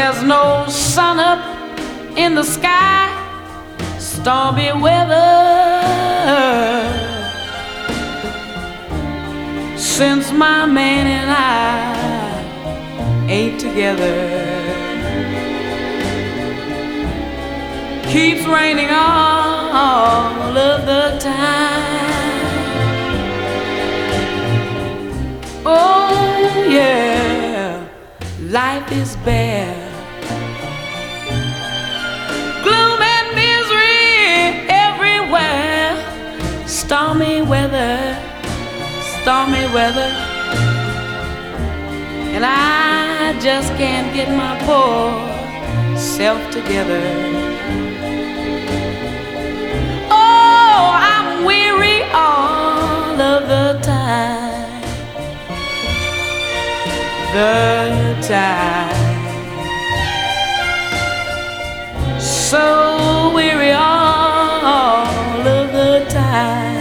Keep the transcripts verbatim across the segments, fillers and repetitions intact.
There's no sun up in the sky, stormy weather. Since my man and I ain't together, keeps raining all of the time. Oh yeah, life is bare, gloom and misery everywhere. Stormy weather, stormy weather, and I just can't get my poor self together. Oh, I'm weary all of the time, the time, so weary all of the time.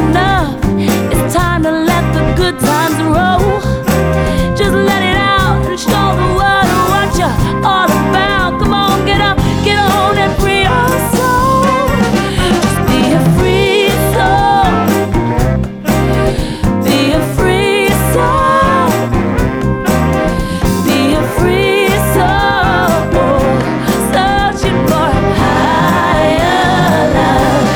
It's time to let the good times roll. Just let it out. to show the world what you're all about. Come on, get up, get on and free your soul. Just be a free soul. Be a free soul. Be a free soul. Searching for a higher love.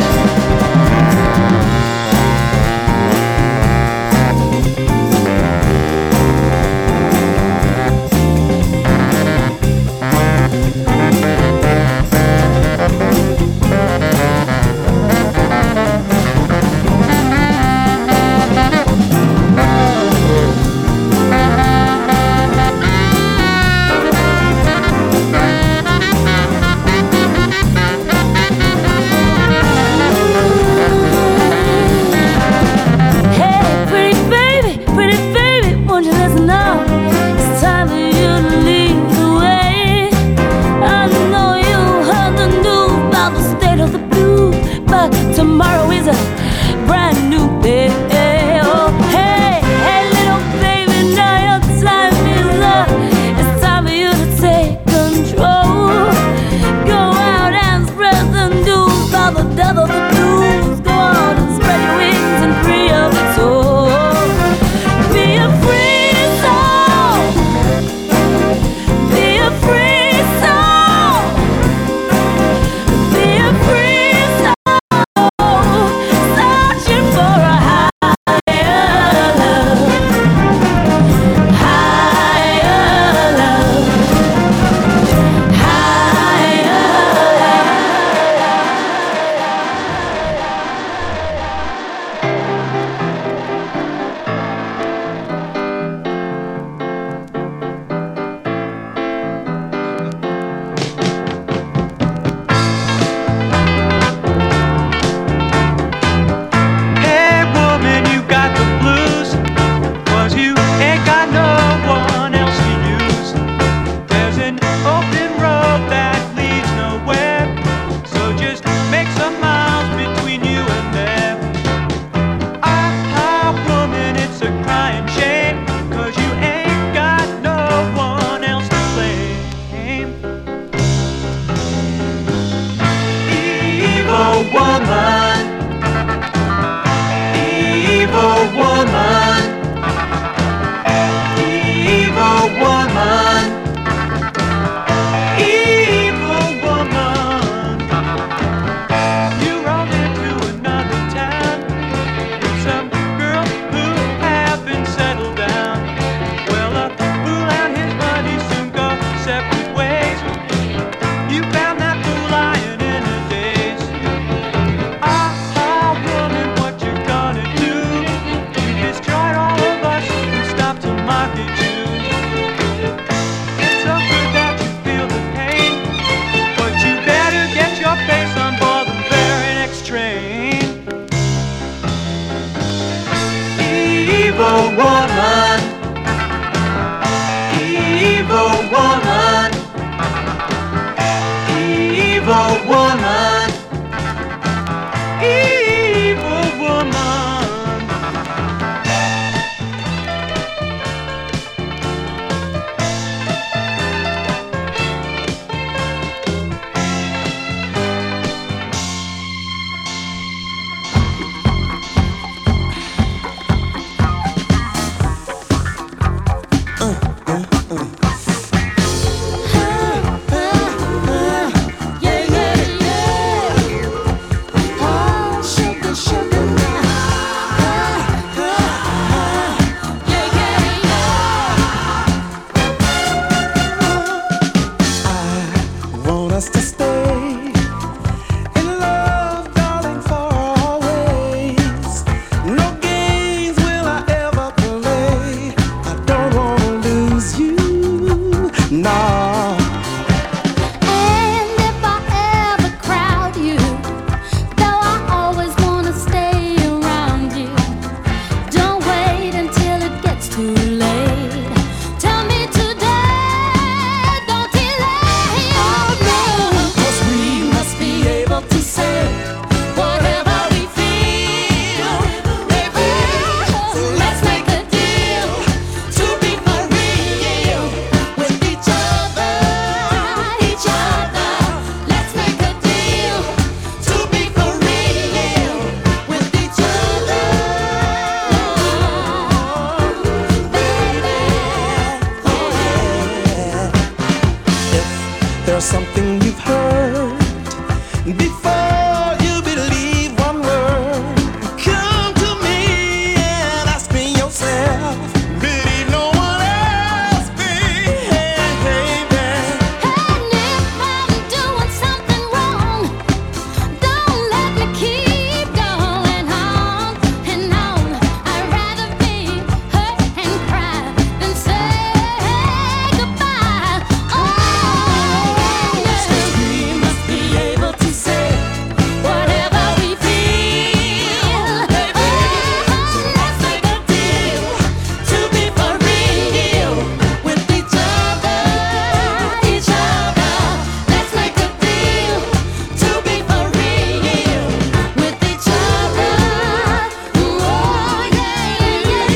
something you've heard before you believe one word. Come to me and ask me yourself, believe no one else, baby. And if I'm doing something wrong, don't let me keep going on and on. I'd rather be hurt and cry than say goodbye. Oh, yeah. We must be able to say whatever we feel. Oh, let's make a deal to be for real with each other, each other. Let's make a deal to be for real with each other. Oh, yeah, yeah,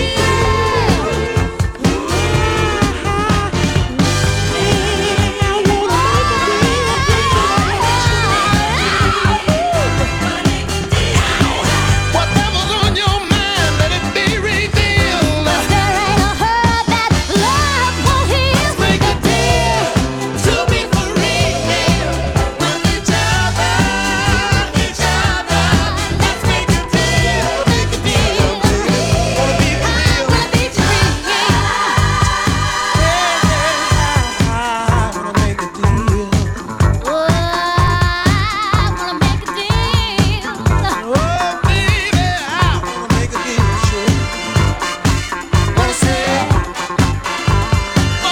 Whatever's on your mind, let it be revealed. there ain't a hurt that love won't heal. Make a deal to be for real with each other, each other. Let's make a deal, make a deal. Wanna be for real? Wanna be free. I wanna make a deal. Oh, I wanna make a deal. Oh, baby, I wanna make a deal, sure. Wanna say, oh,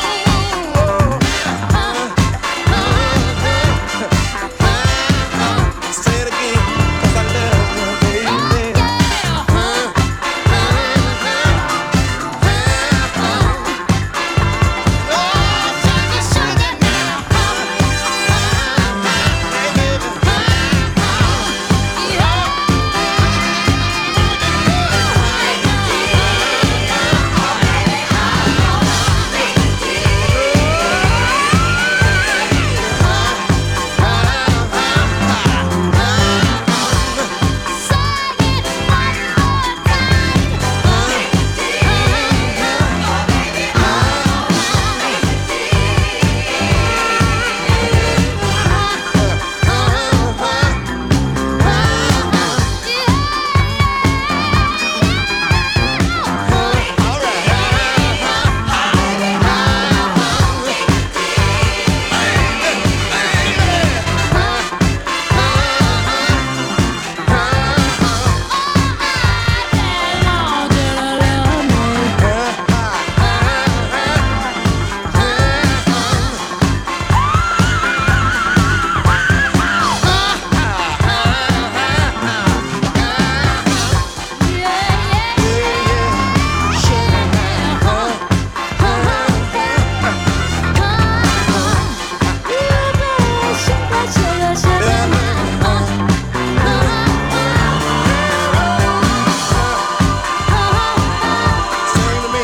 say it again, 'cause I love you, baby. Oh, sugar, sugar now, sing to me.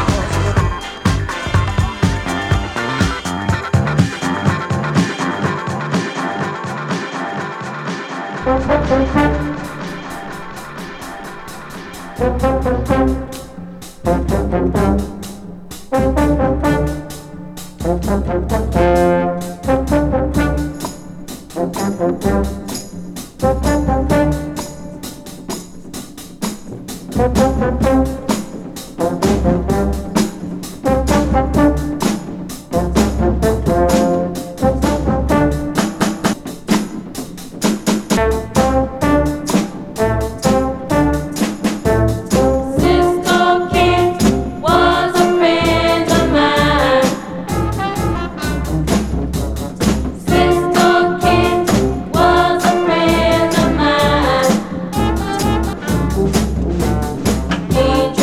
Cisco Kid was a friend of mine. Cisco Kid was a friend of mine. He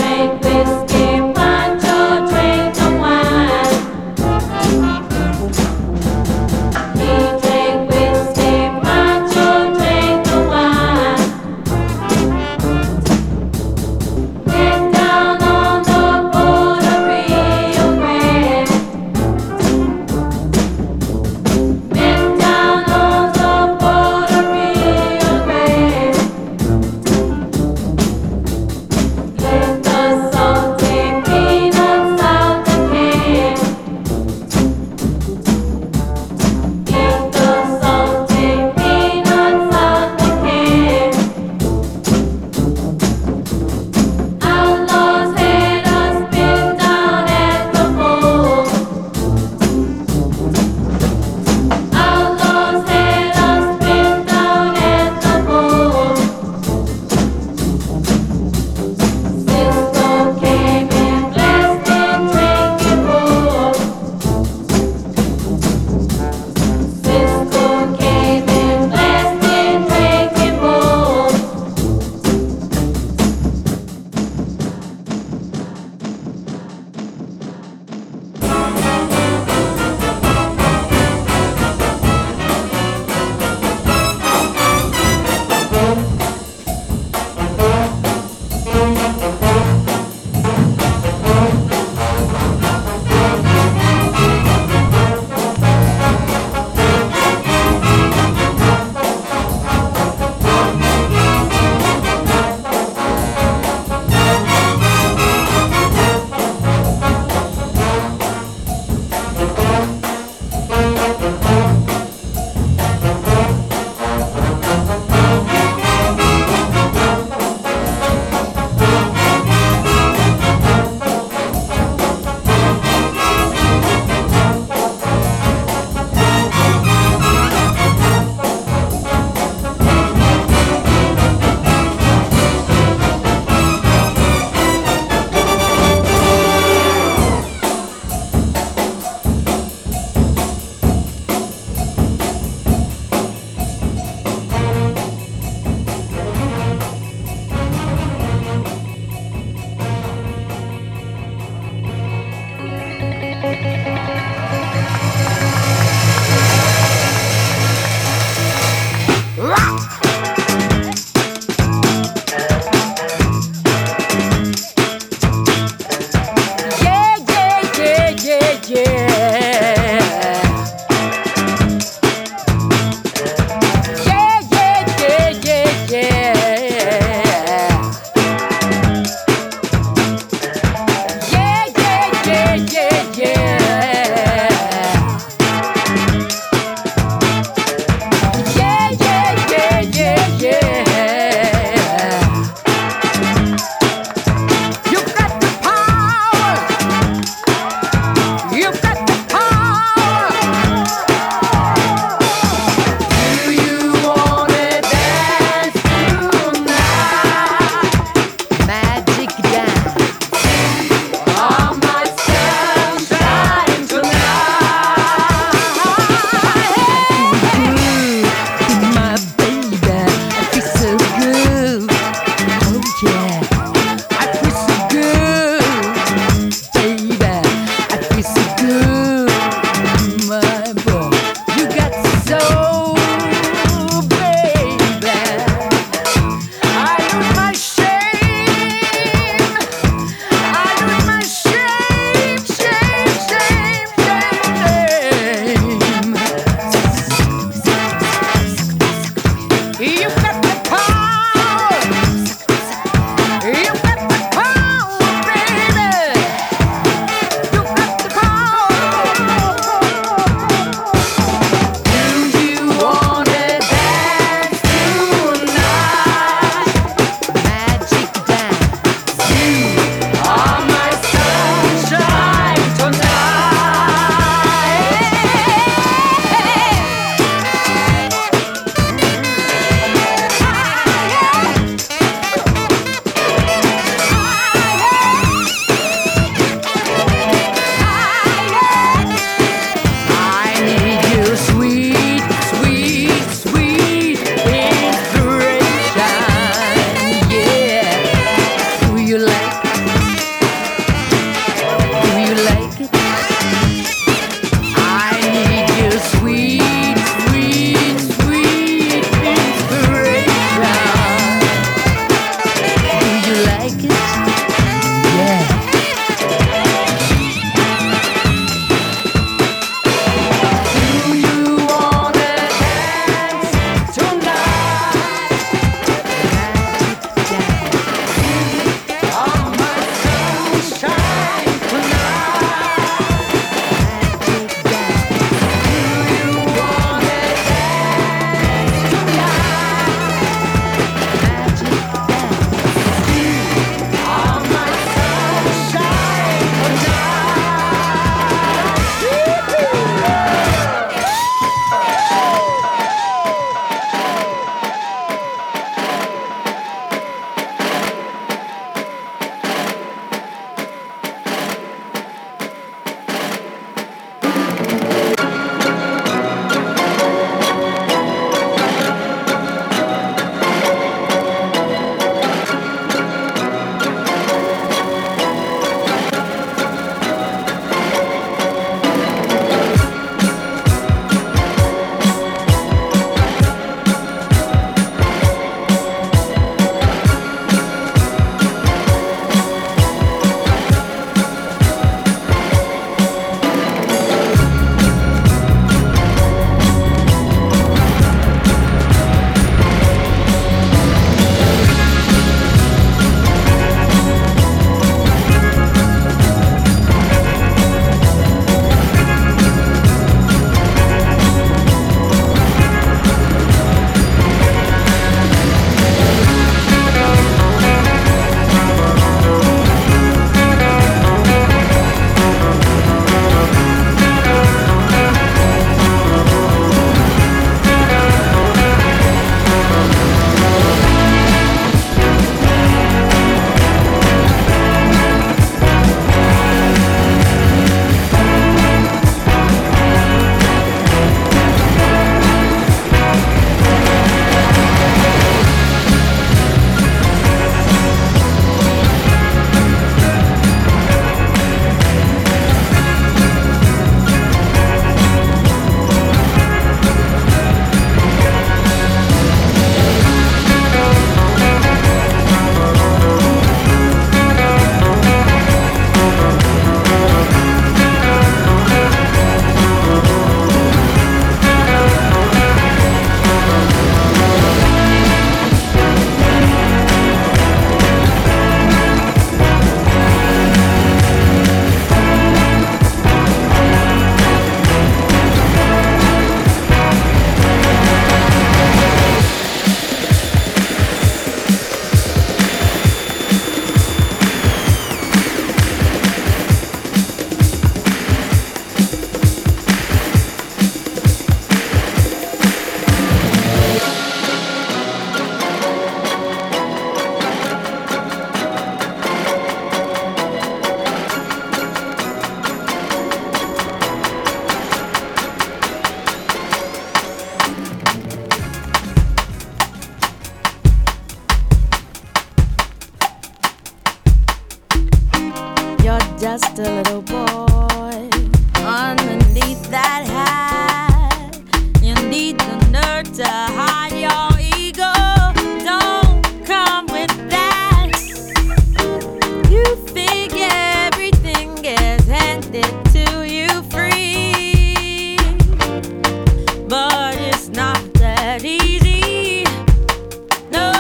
you're just a little boy underneath that hat. You need the nerve to hide your ego. Don't come with that. You think everything gets handed to you free, but it's not that easy. No,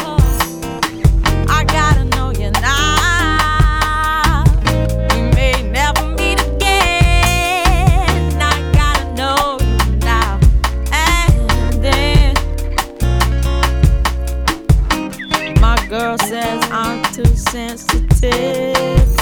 I gotta know you now. We may never meet again. I gotta know you now and then. My girl says I'm too sensitive.